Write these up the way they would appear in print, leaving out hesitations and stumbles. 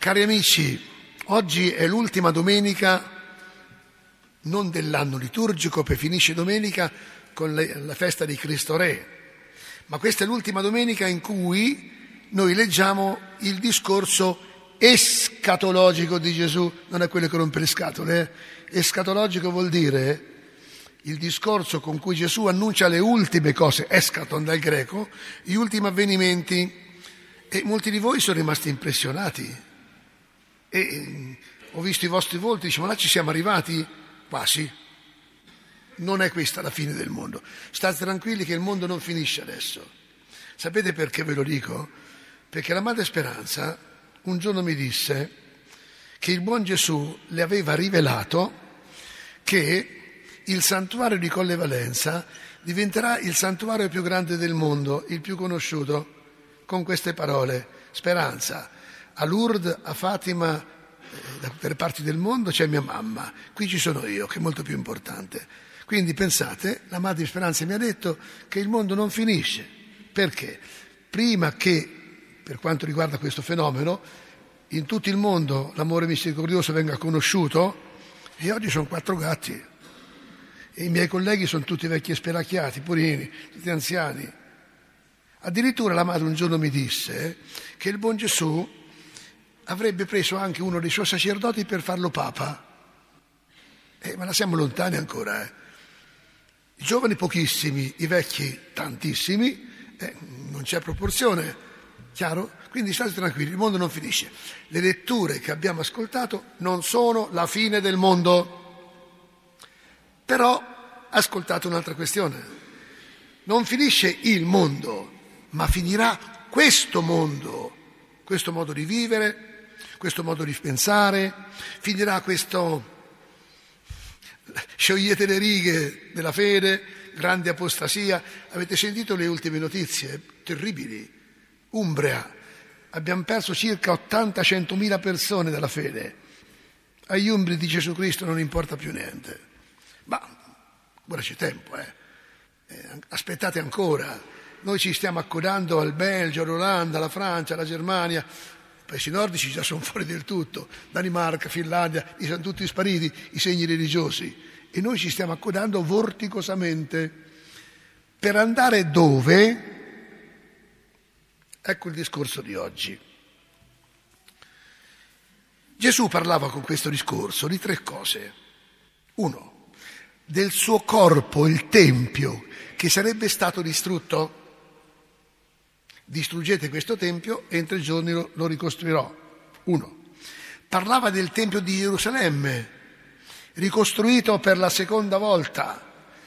Cari amici, oggi è l'ultima domenica, non dell'anno liturgico, perché finisce domenica con la festa di Cristo Re, ma questa è l'ultima domenica in cui noi leggiamo il discorso escatologico di Gesù, non è quello che rompe le scatole. Escatologico vuol dire il discorso con cui Gesù annuncia le ultime cose, eschaton dal greco, gli ultimi avvenimenti, e molti di voi sono rimasti impressionati. E ho visto i vostri volti, dice, ma là ci siamo arrivati? Quasi. Non è questa la fine del mondo. State tranquilli che il mondo non finisce adesso. Sapete perché ve lo dico? Perché la Madre Speranza un giorno mi disse che il buon Gesù le aveva rivelato che il santuario di Colle Valenza diventerà il santuario più grande del mondo, il più conosciuto, con queste parole: Speranza, a Lourdes, a Fatima, da tutte le parti del mondo c'è mia mamma, qui ci sono io, che è molto più importante. Quindi pensate, la Madre Speranza mi ha detto che il mondo non finisce. Perché? Prima che, per quanto riguarda questo fenomeno, in tutto il mondo l'amore misericordioso venga conosciuto, e oggi sono 4 gatti, e i miei colleghi sono tutti vecchi e spelacchiati, purini, tutti anziani. Addirittura la Madre un giorno mi disse che il buon Gesù avrebbe preso anche uno dei suoi sacerdoti per farlo papa. Ma la siamo lontani ancora. I giovani pochissimi, i vecchi tantissimi, non c'è proporzione, chiaro? Quindi state tranquilli, il mondo non finisce. Le letture che abbiamo ascoltato non sono la fine del mondo. Però ascoltate un'altra questione. Non finisce il mondo, ma finirà questo mondo, questo modo di vivere, questo modo di pensare, finirà questo sciogliete le righe della fede, grande apostasia. Avete sentito le ultime notizie? Terribili. Umbria, abbiamo perso circa 80-100.000 persone dalla fede. Agli umbri di Gesù Cristo non importa più niente. Ma ora c'è tempo, aspettate ancora. Noi ci stiamo accodando al Belgio, all'Olanda, alla Francia, alla Germania. I paesi nordici già sono fuori del tutto, Danimarca, Finlandia, li sono tutti spariti i segni religiosi, e noi ci stiamo accodando vorticosamente per andare dove? Ecco il discorso di oggi. Gesù parlava con questo discorso di 3 cose. 1, del suo corpo, il Tempio, che sarebbe stato distrutto. Distruggete questo Tempio e in 3 giorni lo ricostruirò. 1. Parlava del Tempio di Gerusalemme, ricostruito per la seconda volta,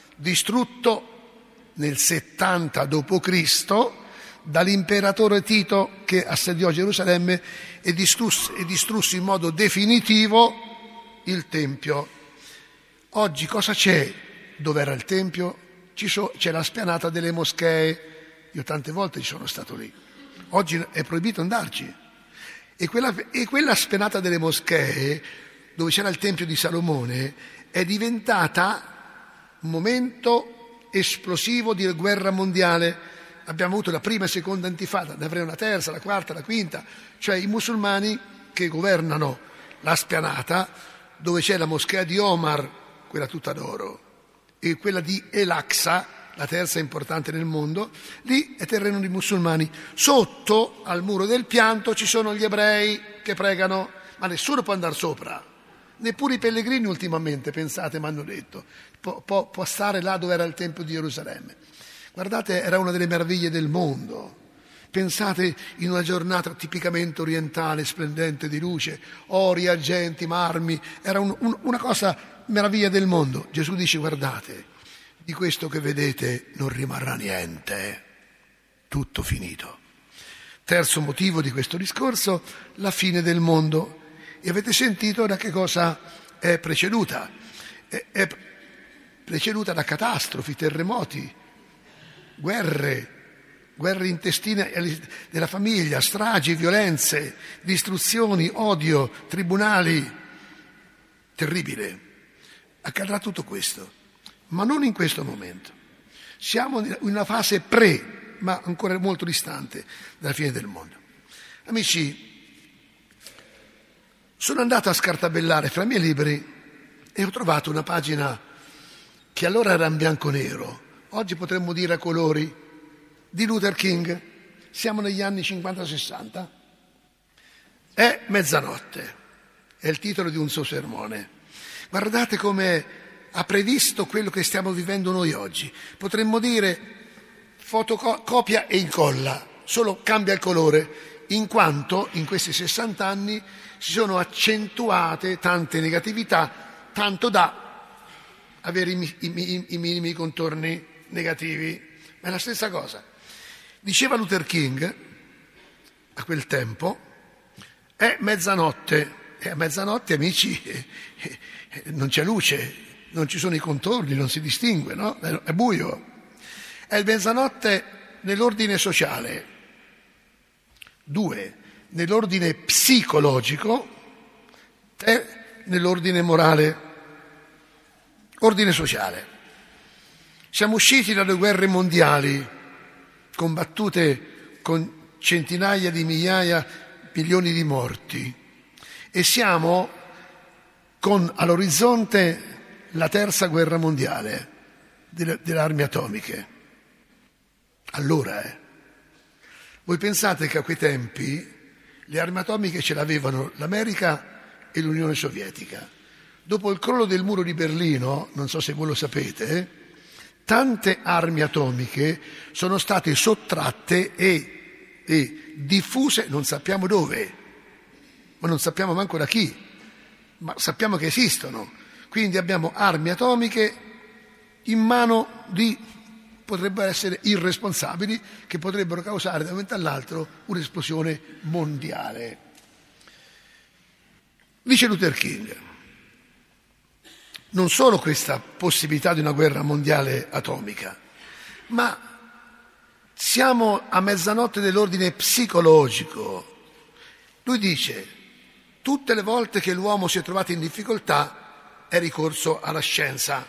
distrutto nel 70 d.C. dall'imperatore Tito, che assediò Gerusalemme e distrusse in modo definitivo il Tempio. Oggi cosa c'è dove era il Tempio? C'è la spianata delle moschee. Io tante volte ci sono stato lì. Oggi è proibito andarci. E quella spianata delle moschee, dove c'era il Tempio di Salomone, è diventata un momento esplosivo di guerra mondiale. Abbiamo avuto la prima e seconda intifada, ne avremo una terza, la quarta, la quinta. Cioè i musulmani che governano la spianata, dove c'è la moschea di Omar, quella tutta d'oro, e quella di El-Aqsa, la terza importante nel mondo, lì è terreno di musulmani. Sotto, al muro del pianto, ci sono gli ebrei che pregano, ma nessuno può andare sopra, neppure i pellegrini ultimamente, pensate, mi hanno detto, può stare là dove era il Tempio di Gerusalemme. Guardate, era una delle meraviglie del mondo. Pensate in una giornata tipicamente orientale, splendente di luce, ori, argenti, marmi, era una cosa meraviglia del mondo. Gesù dice, guardate, di questo che vedete non rimarrà niente, tutto finito. Terzo motivo di questo discorso, la fine del mondo. E avete sentito da che cosa è preceduta? È preceduta da catastrofi, terremoti, guerre intestine della famiglia, stragi, violenze, distruzioni, odio, tribunali. Terribile. Accadrà tutto questo. Ma non in questo momento. Siamo in una fase ma ancora molto distante dalla fine del mondo. Amici, Sono andato a scartabellare fra i miei libri e ho trovato una pagina che allora era in bianco e nero, oggi potremmo dire a colori, di Luther King. Siamo negli anni 50-60. È mezzanotte, è il titolo di un suo sermone. Guardate come ha previsto quello che stiamo vivendo noi oggi. Potremmo dire fotocopia e incolla, solo cambia il colore, in quanto in questi 60 anni si sono accentuate tante negatività, tanto da avere i minimi contorni negativi. Ma è la stessa cosa. Diceva Luther King a quel tempo, è mezzanotte, e a mezzanotte, amici, non c'è luce, non ci sono i contorni, non si distingue, no? È buio. È il mezzanotte nell'ordine sociale. 2, nell'ordine psicologico. 3, nell'ordine morale. Ordine sociale. Siamo usciti dalle guerre mondiali, combattute con centinaia di migliaia, milioni di morti, e siamo con all'orizzonte la terza guerra mondiale delle armi atomiche. Allora, voi pensate che a quei tempi le armi atomiche ce l'avevano l'America e l'Unione Sovietica. Dopo il crollo del muro di Berlino, non so se voi lo sapete, tante armi atomiche sono state sottratte e diffuse, non sappiamo dove, ma non sappiamo manco da chi, ma sappiamo che esistono. Quindi abbiamo armi atomiche in mano di, potrebbero essere irresponsabili, che potrebbero causare da un momento all'altro un'esplosione mondiale. Dice Luther King, non solo questa possibilità di una guerra mondiale atomica, ma siamo a mezzanotte dell'ordine psicologico. Lui dice, tutte le volte che l'uomo si è trovato in difficoltà è ricorso alla scienza.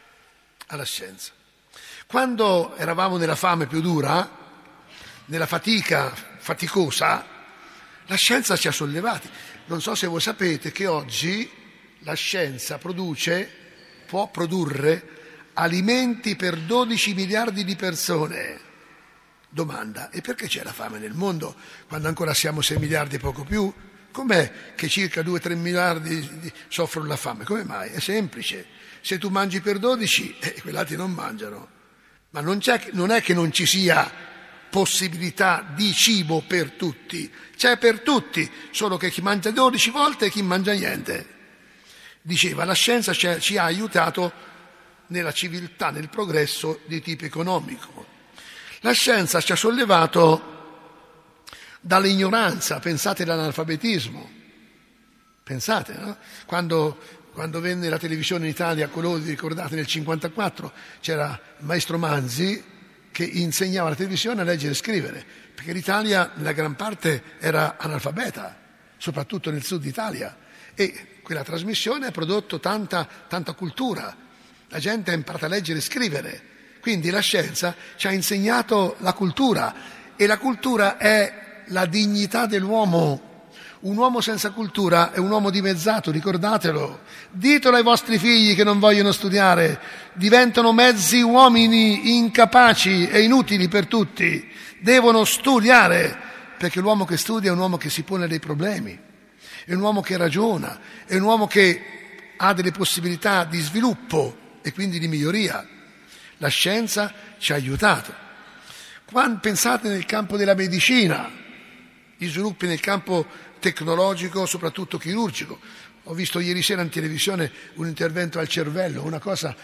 Quando eravamo nella fame più dura, nella fatica faticosa, la scienza ci ha sollevati. Non so se voi sapete che oggi la scienza può produrre alimenti per 12 miliardi di persone. Domanda, e perché c'è la fame nel mondo quando ancora siamo 6 miliardi e poco più? Com'è che circa 2-3 miliardi soffrono la fame? Come mai? È semplice. Se tu mangi per 12, quegli altri non mangiano. Ma non è che non ci sia possibilità di cibo per tutti. C'è per tutti, solo che chi mangia 12 volte e chi mangia niente. Diceva, la scienza ci ha aiutato nella civiltà, nel progresso di tipo economico. La scienza ci ha sollevato dall'ignoranza, pensate all'analfabetismo. Pensate, no? Quando venne la televisione in Italia, quello vi ricordate nel 1954, c'era il maestro Manzi che insegnava alla televisione a leggere e scrivere, perché l'Italia nella gran parte era analfabeta, soprattutto nel sud Italia, e quella trasmissione ha prodotto tanta cultura, la gente ha imparato a leggere e scrivere, quindi la scienza ci ha insegnato la cultura, e la cultura è la dignità dell'uomo. Un uomo senza cultura è un uomo dimezzato, ricordatelo. Ditelo ai vostri figli che non vogliono studiare, diventano mezzi uomini incapaci e inutili per tutti. Devono studiare, perché l'uomo che studia è un uomo che si pone dei problemi, è un uomo che ragiona, è un uomo che ha delle possibilità di sviluppo e quindi di miglioria. La scienza ci ha aiutato. Quando pensate nel campo della medicina, gli sviluppi nel campo tecnologico, soprattutto chirurgico. Ho visto ieri sera in televisione un intervento al cervello, una cosa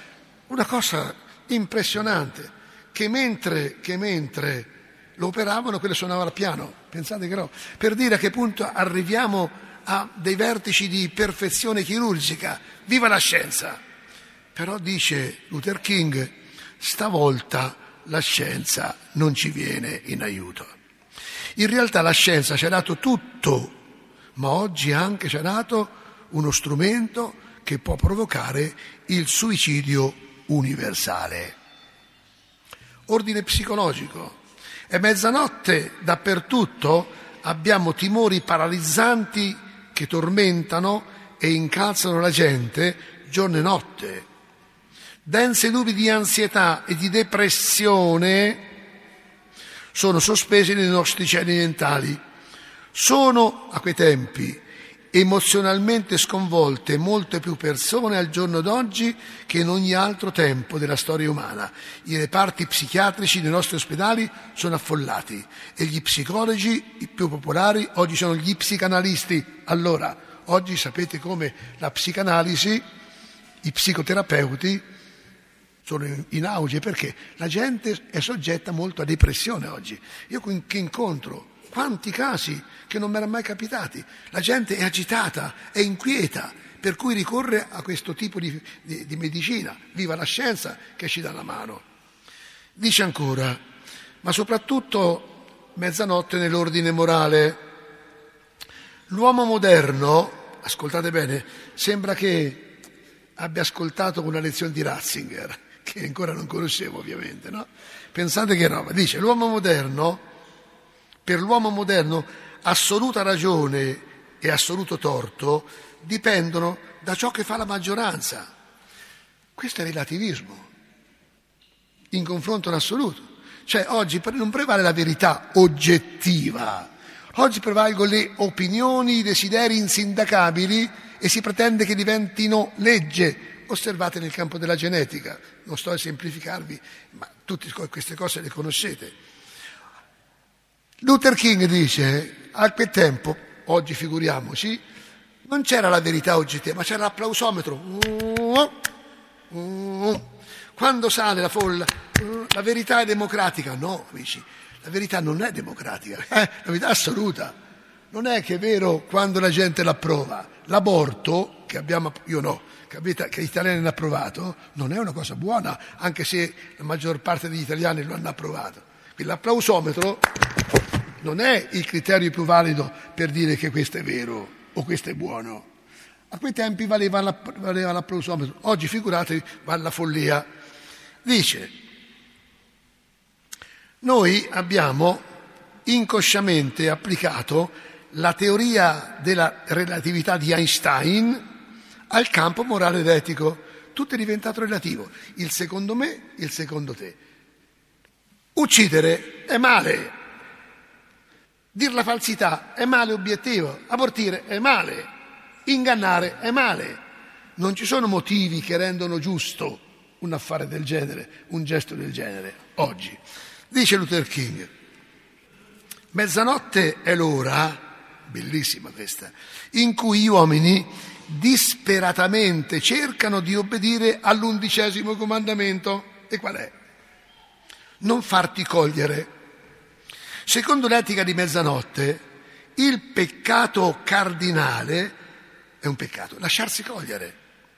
impressionante, che mentre lo operavano, quello suonava il piano. Pensate che no, per dire a che punto arriviamo a dei vertici di perfezione chirurgica. Viva la scienza! Però dice Luther King, stavolta la scienza non ci viene in aiuto. In realtà la scienza ci ha dato tutto, ma oggi anche ci ha dato uno strumento che può provocare il suicidio universale. Ordine psicologico. È mezzanotte dappertutto, abbiamo timori paralizzanti che tormentano e incalzano la gente giorno e notte. Dense nubi di ansietà e di depressione sono sospesi nei nostri cieli mentali. Sono, a quei tempi, emozionalmente sconvolte molte più persone al giorno d'oggi che in ogni altro tempo della storia umana. I reparti psichiatrici dei nostri ospedali sono affollati e gli psicologi, i più popolari, oggi sono gli psicanalisti. Allora, oggi sapete come la psicanalisi, i psicoterapeuti sono in auge perché la gente è soggetta molto a depressione oggi. Io che incontro quanti casi che non mi erano mai capitati. La gente è agitata, è inquieta, per cui ricorre a questo tipo di medicina. Viva la scienza che ci dà la mano. Dice ancora, ma soprattutto mezzanotte nell'ordine morale. L'uomo moderno, ascoltate bene, sembra che abbia ascoltato una lezione di Ratzinger, che ancora non conoscevo ovviamente, no? Pensate che roba. Dice, per l'uomo moderno assoluta ragione e assoluto torto dipendono da ciò che fa la maggioranza. Questo è relativismo in confronto all'assoluto. Cioè oggi non prevale la verità oggettiva, oggi prevalgono le opinioni, i desideri insindacabili e si pretende che diventino legge. Osservate nel campo della genetica, non sto a semplificarvi, ma tutte queste cose le conoscete. Luther King dice, a quel tempo, oggi figuriamoci, non c'era la verità oggettiva, ma c'era l'applausometro. Quando sale la folla, la verità è democratica. No, amici, la verità non è democratica, la verità è assoluta. Non è che è vero quando la gente l'approva. L'aborto, che abbiamo, io no, che gli italiani hanno approvato, non è una cosa buona, anche se la maggior parte degli italiani lo hanno approvato. Quindi l'applausometro non è il criterio più valido per dire che questo è vero o questo è buono. A quei tempi valeva l'applausometro, oggi figuratevi va alla follia. Dice, noi abbiamo inconsciamente applicato la teoria della relatività di Einstein al campo morale ed etico. Tutto è diventato relativo, il secondo me, il secondo te. Uccidere è male, dir la falsità è male obiettivo, abortire è male, ingannare è male. Non ci sono motivi che rendono giusto un affare del genere, un gesto del genere, oggi. Dice Luther King, mezzanotte è l'ora, bellissima questa, in cui gli uomini disperatamente cercano di obbedire all'11° comandamento. E qual è? Non farti cogliere. Secondo l'etica di mezzanotte, il peccato cardinale è un peccato, lasciarsi cogliere.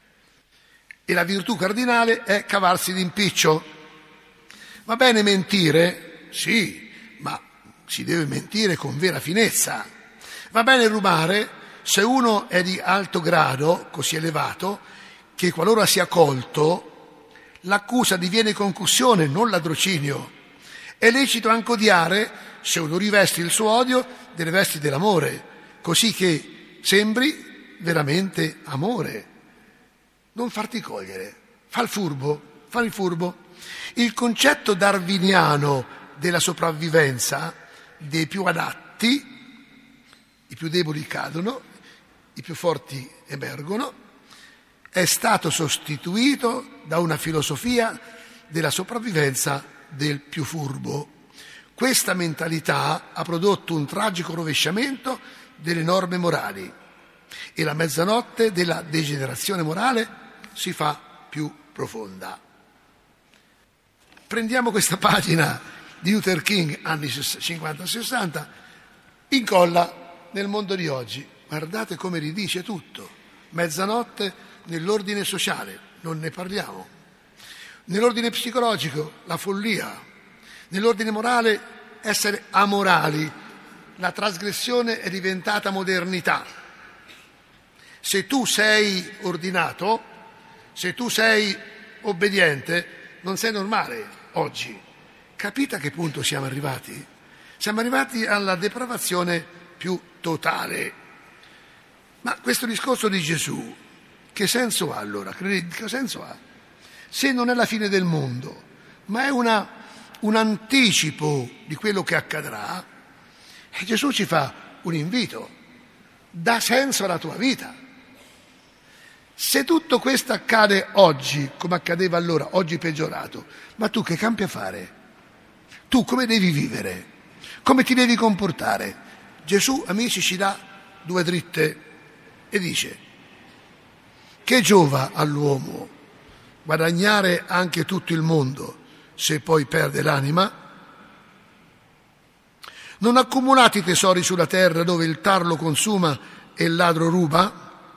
E la virtù cardinale è cavarsi d'impiccio. Va bene mentire? Sì, ma si deve mentire con vera finezza. Va bene rubare se uno è di alto grado, così elevato, che qualora sia colto, l'accusa diviene concussione, non ladrocinio. È lecito anche odiare se uno riveste il suo odio delle vesti dell'amore, così che sembri veramente amore. Non farti cogliere, fa il furbo. Il concetto darwiniano della sopravvivenza dei più adatti, i più deboli cadono, i più forti emergono, è stato sostituito da una filosofia della sopravvivenza del più furbo. Questa mentalità ha prodotto un tragico rovesciamento delle norme morali e la mezzanotte della degenerazione morale si fa più profonda. Prendiamo questa pagina di Luther King, anni 50-60, incolla nel mondo di oggi. Guardate come ridice tutto. Mezzanotte nell'ordine sociale, non ne parliamo. Nell'ordine psicologico, la follia. Nell'ordine morale, essere amorali. La trasgressione è diventata modernità. Se tu sei ordinato, se tu sei obbediente, non sei normale oggi. Capite a che punto siamo arrivati? Siamo arrivati alla depravazione più totale. Ma questo discorso di Gesù, che senso ha allora? Che senso ha? Se non è la fine del mondo, ma è un anticipo di quello che accadrà, e Gesù ci fa un invito: dà senso alla tua vita. Se tutto questo accade oggi, come accadeva allora, oggi peggiorato, ma tu che campi a fare? Tu come devi vivere? Come ti devi comportare? Gesù, amici, ci dà due dritte e dice: che giova all'uomo guadagnare anche tutto il mondo se poi perde l'anima? Non accumulate tesori sulla terra dove il tarlo consuma e il ladro ruba?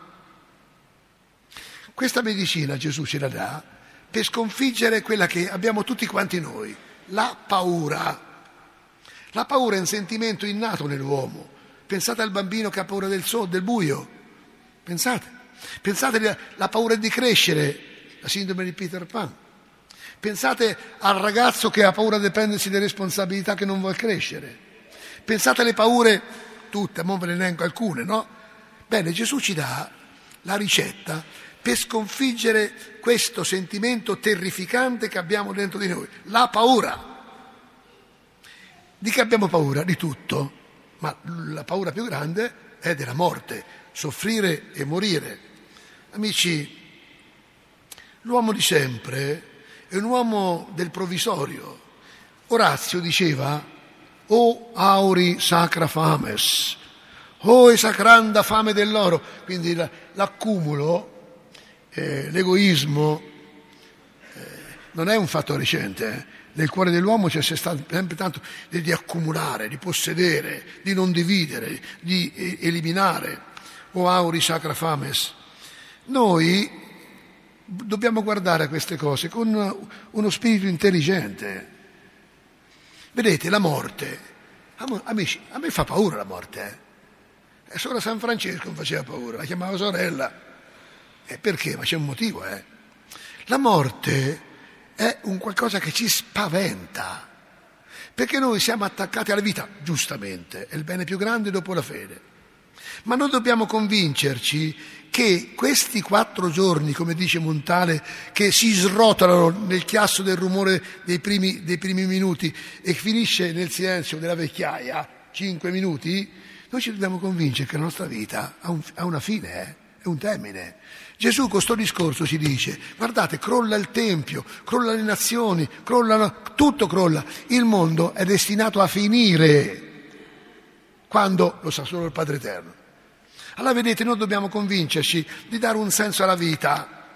Questa medicina Gesù ce la dà per sconfiggere quella che abbiamo tutti quanti noi, la paura. La paura è un sentimento innato nell'uomo. Pensate al bambino che ha paura del buio. Pensate alla paura di crescere, la sindrome di Peter Pan. Pensate al ragazzo che ha paura di prendersi le responsabilità, che non vuole crescere. Pensate alle paure, tutte, ma ve ne elenco alcune, no? Bene, Gesù ci dà la ricetta per sconfiggere questo sentimento terrificante che abbiamo dentro di noi, la paura. Di che abbiamo paura? Di tutto, ma la paura più grande è della morte, soffrire e morire. Amici, l'uomo di sempre è un uomo del provvisorio. Orazio diceva: o auri sacra fames, o esacranda fame dell'oro. Quindi l'accumulo, l'egoismo non è un fatto recente. Nel cuore dell'uomo c'è stato sempre tanto di accumulare, di possedere, di non dividere, di eliminare. O auri sacra fames. Noi dobbiamo guardare a queste cose con uno spirito intelligente. Vedete, la morte, amici, a me fa paura la morte. E solo San Francesco mi faceva paura, la chiamava sorella. E perché? Ma c'è un motivo, La morte è un qualcosa che ci spaventa, perché noi siamo attaccati alla vita, giustamente, è il bene più grande dopo la fede. Ma noi dobbiamo convincerci che questi 4 giorni, come dice Montale, che si srotolano nel chiasso del rumore dei primi minuti e finisce nel silenzio della vecchiaia, 5 minuti, noi ci dobbiamo convincere che la nostra vita ha una fine, è un termine. Gesù con sto discorso ci dice: guardate, crolla il Tempio, crolla le nazioni, tutto crolla. Il mondo è destinato a finire, quando lo sa solo il Padre Eterno. Allora vedete, noi dobbiamo convincerci di dare un senso alla vita.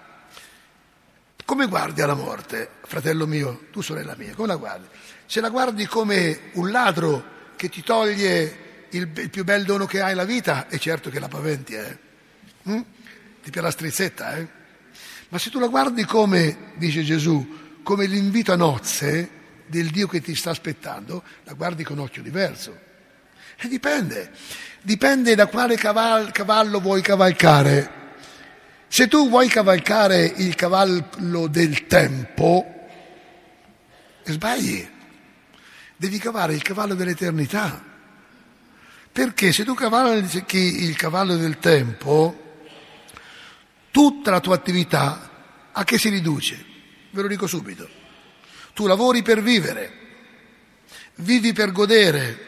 Come guardi alla morte, fratello mio, tu sorella mia, come la guardi? Se la guardi come un ladro che ti toglie il più bel dono che hai, la vita, è certo che la paventi, ti pia la strizzetta, Ma se tu la guardi come, dice Gesù, come l'invito a nozze del Dio che ti sta aspettando, la guardi con occhio diverso. E dipende da quale cavallo vuoi cavalcare. Se tu vuoi cavalcare il cavallo del tempo, sbagli. Devi cavalcare il cavallo dell'eternità. Perché se tu cavalchi il cavallo del tempo, tutta la tua attività a che si riduce? Ve lo dico subito. Tu lavori per vivere, vivi per godere,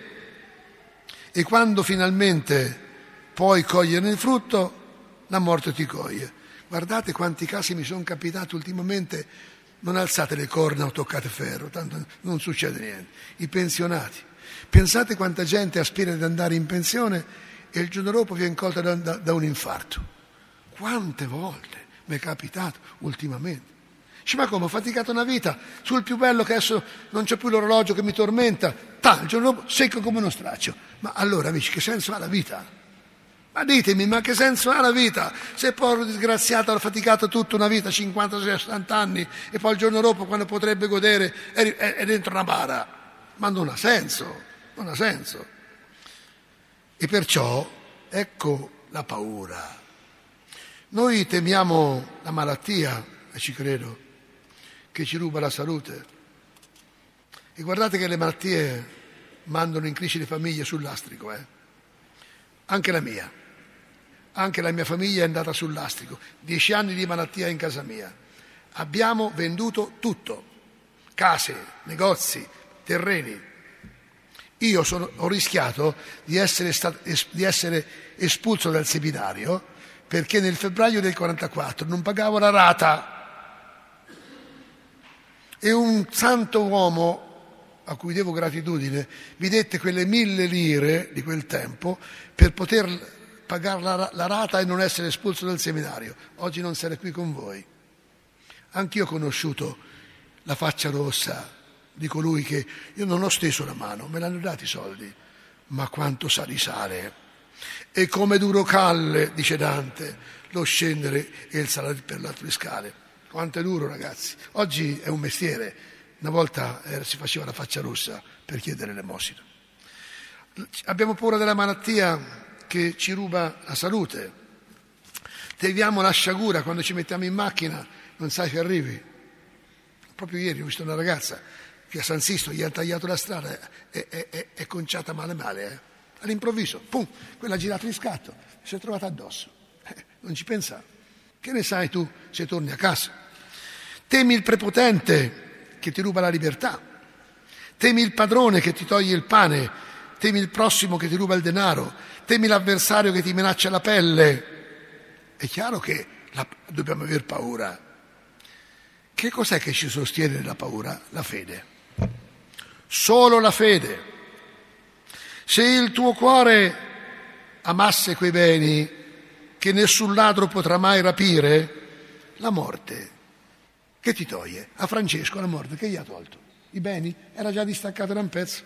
e quando finalmente puoi cogliere il frutto, la morte ti coglie. Guardate quanti casi mi sono capitati ultimamente. Non alzate le corna o toccate ferro, tanto non succede niente. I pensionati. Pensate quanta gente aspira ad andare in pensione e il giorno dopo viene colta da un infarto. Quante volte mi è capitato ultimamente. Dice: ma come, ho faticato una vita sul più bello che adesso non c'è più l'orologio che mi tormenta, il giorno dopo secco come uno straccio. Ma allora, amici, che senso ha la vita? Ma ditemi, ma che senso ha la vita? Se povero disgraziato ha faticato tutta una vita, 50-60 anni, e poi il giorno dopo, quando potrebbe godere, è dentro una bara. Ma non ha senso, non ha senso. E perciò, ecco la paura. Noi temiamo la malattia, e ci credo, che ci ruba la salute. E guardate che le malattie mandano in crisi le famiglie sul lastrico, Anche la mia. Anche la mia famiglia è andata sul lastrico. 10 anni di malattia in casa mia. Abbiamo venduto tutto. Case, negozi, terreni. Io ho rischiato di essere espulso dal seminario perché nel febbraio del 44 non pagavo la rata. E un santo uomo a cui devo gratitudine mi dette quelle 1.000 lire di quel tempo per poter pagare la rata e non essere espulso dal seminario. Oggi non sarei qui con voi. Anch'io ho conosciuto la faccia rossa di colui che io non ho steso la mano, me l'hanno dati i soldi, ma quanto sa di sale. E come duro calle, dice Dante, lo scendere e il salire per le altre scale. Quanto è duro, ragazzi. Oggi è un mestiere. Una volta si faceva la faccia rossa per chiedere l'elemosina. Abbiamo paura della malattia che ci ruba la salute. Temiamo la sciagura quando ci mettiamo in macchina, non sai che arrivi. Proprio ieri ho visto una ragazza che a San Sisto gli ha tagliato la strada, è conciata male. All'improvviso, pum, quella ha girato in scatto, si è trovata addosso. Non ci pensa. Che ne sai tu se torni a casa? Temi il prepotente che ti ruba la libertà. Temi il padrone che ti toglie il pane. Temi il prossimo che ti ruba il denaro. Temi l'avversario che ti minaccia la pelle. È chiaro che dobbiamo aver paura. Che cos'è che ci sostiene nella paura? La fede. Solo la fede. Se il tuo cuore amasse quei beni che nessun ladro potrà mai rapire, la morte, che ti toglie? A Francesco la morte, che gli ha tolto? I beni? Era già distaccato da un pezzo.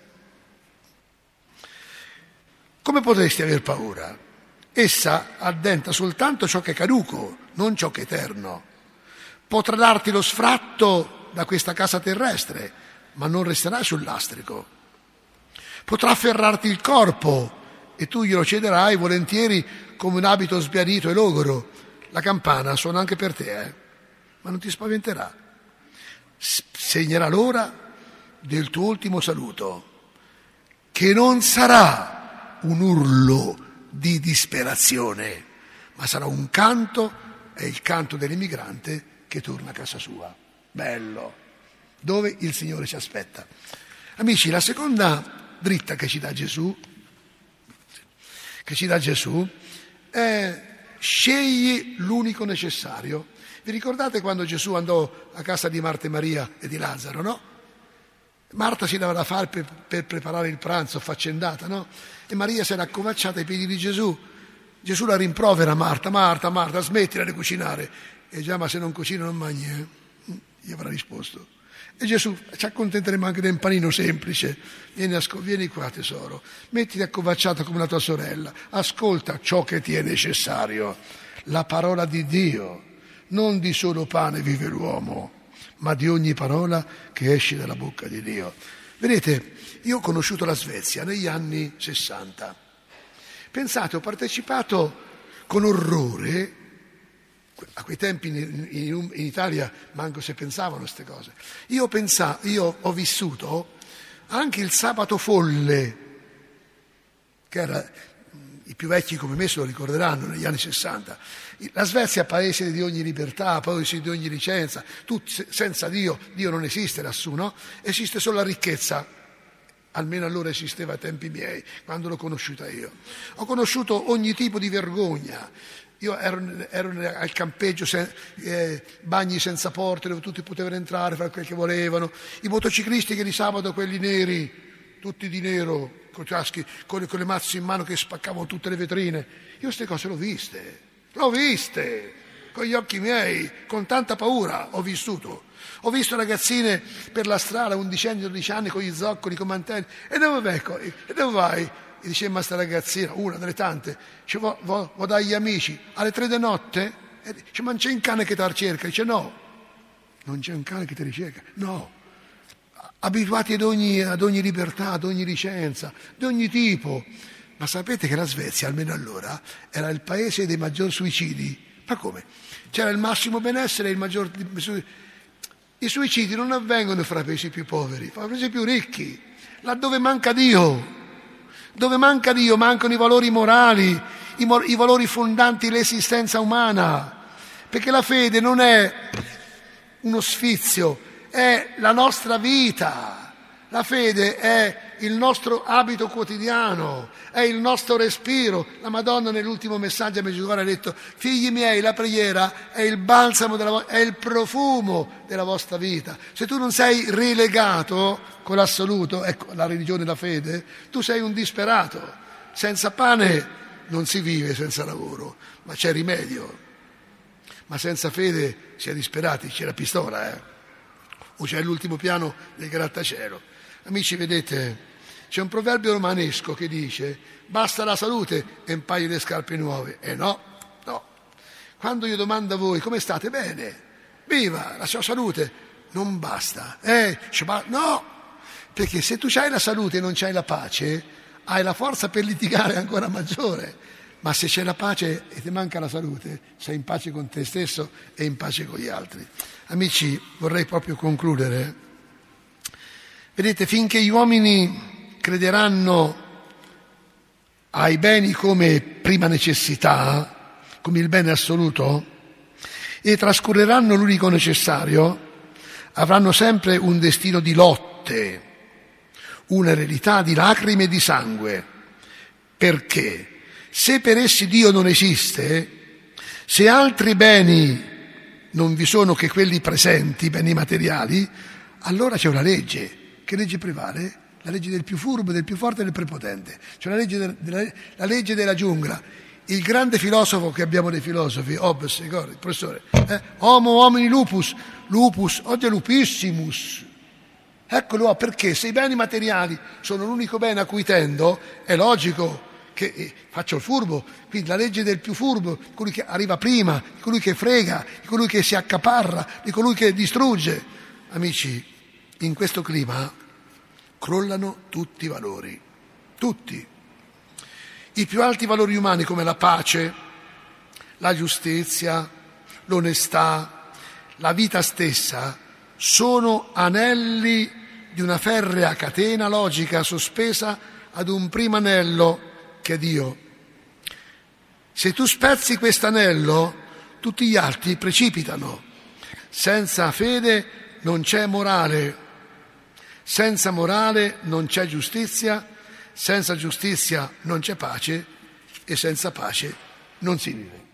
Come potresti aver paura? Essa addenta soltanto ciò che è caduco, non ciò che è eterno. Potrà darti lo sfratto da questa casa terrestre, ma non resterà sul lastrico. Potrà afferrarti il corpo e tu glielo cederai volentieri come un abito sbiadito e logoro. La campana suona anche per te, ma non ti spaventerà. Segnerà l'ora del tuo ultimo saluto, che non sarà un urlo di disperazione, ma sarà un canto, è il canto dell'immigrante che torna a casa sua. Bello, dove il Signore ci aspetta. Amici, la seconda dritta che ci dà Gesù è: scegli l'unico necessario. Vi ricordate quando Gesù andò a casa di Marta e Maria e di Lazzaro, no? Marta si dava da fare per preparare il pranzo, affaccendata, no? E Maria si era accovacciata ai piedi di Gesù. Gesù la rimprovera: Marta, smettila di cucinare. E già, ma se non cucino non mangi, gli avrà risposto. E Gesù: ci accontenteremo anche del panino semplice. Vieni qua, tesoro, mettiti accovacciata come la tua sorella, ascolta ciò che ti è necessario, la parola di Dio. Non di solo pane vive l'uomo, ma di ogni parola che esce dalla bocca di Dio. Vedete, io ho conosciuto la Svezia negli anni 60. Pensate, ho partecipato con orrore. A quei tempi in Italia manco se pensavano a queste cose. Io ho vissuto anche il sabato folle, che era, i più vecchi come me se lo ricorderanno, negli anni 60. La Svezia è paese di ogni libertà, paese di ogni licenza. Senza Dio non esiste lassù, no? Esiste solo la ricchezza. Almeno allora esisteva ai tempi miei, quando l'ho conosciuta io. Ho conosciuto ogni tipo di vergogna. Io ero al campeggio, bagni senza porte, dove tutti potevano entrare, fare quel che volevano. I motociclisti che di sabato, quelli neri, tutti di nero, con le mazze in mano che spaccavano tutte le vetrine. Io queste cose l'ho viste, con gli occhi miei, con tanta paura ho vissuto. Ho visto ragazzine per la strada, 11 anni, 12 anni, con gli zoccoli, con mantelli. E dove vai? E diceva sta ragazzina, una delle tante, dice, vo dagli amici alle 3 di notte? E dice, ma non c'è un cane che ti ricerca? Dice, no, non c'è un cane che ti ricerca, no. Abituati ad ogni libertà, ad ogni licenza, di ogni tipo. Ma sapete che la Svezia, almeno allora, era il paese dei maggior suicidi? Ma come? C'era il massimo benessere e il maggior... I suicidi non avvengono fra i paesi più poveri, fra i paesi più ricchi, laddove manca Dio. Dove manca Dio mancano i valori morali, i valori fondanti dell'esistenza umana, perché la fede non è uno sfizio, è la nostra vita. La fede è il nostro abito quotidiano, è il nostro respiro. La Madonna nell'ultimo messaggio a Medjugorje ha detto: figli miei, la preghiera è il balsamo è il profumo della vostra vita. Se tu non sei rilegato con l'assoluto, ecco la religione e la fede, tu sei un disperato. Senza pane non si vive, senza lavoro, ma c'è rimedio. Ma senza fede si è disperati, c'è la pistola, o c'è l'ultimo piano del grattacielo. Amici, vedete, c'è un proverbio romanesco che dice: basta la salute e un paio di scarpe nuove. No. Quando io domando a voi come state, bene, viva la sua salute, non basta. No, perché se tu hai la salute e non c'hai la pace, hai la forza per litigare ancora maggiore. Ma se c'è la pace e ti manca la salute, sei in pace con te stesso e in pace con gli altri. Amici, vorrei proprio concludere. Vedete, finché gli uomini crederanno ai beni come prima necessità, come il bene assoluto, e trascurreranno l'unico necessario, avranno sempre un destino di lotte, un'eredità di lacrime e di sangue. Perché? Se per essi Dio non esiste, se altri beni non vi sono che quelli presenti, beni materiali, allora c'è una legge. Che legge prevale? La legge del più furbo, del più forte e del prepotente. Cioè la legge della giungla. Il grande filosofo che abbiamo dei filosofi, Hobbes, il professore, homo homini lupus, oggi è lupissimus. Eccolo, perché se i beni materiali sono l'unico bene a cui tendo, è logico che faccio il furbo. Quindi la legge del più furbo, di colui che arriva prima, di colui che frega, di colui che si accaparra, di colui che distrugge. Amici, in questo clima crollano tutti i valori, tutti. I più alti valori umani come la pace, la giustizia, l'onestà, la vita stessa sono anelli di una ferrea catena logica sospesa ad un primo anello che è Dio. Se tu spezzi quest'anello, tutti gli altri precipitano. Senza fede non c'è morale. Senza morale non c'è giustizia, senza giustizia non c'è pace e senza pace non si vive.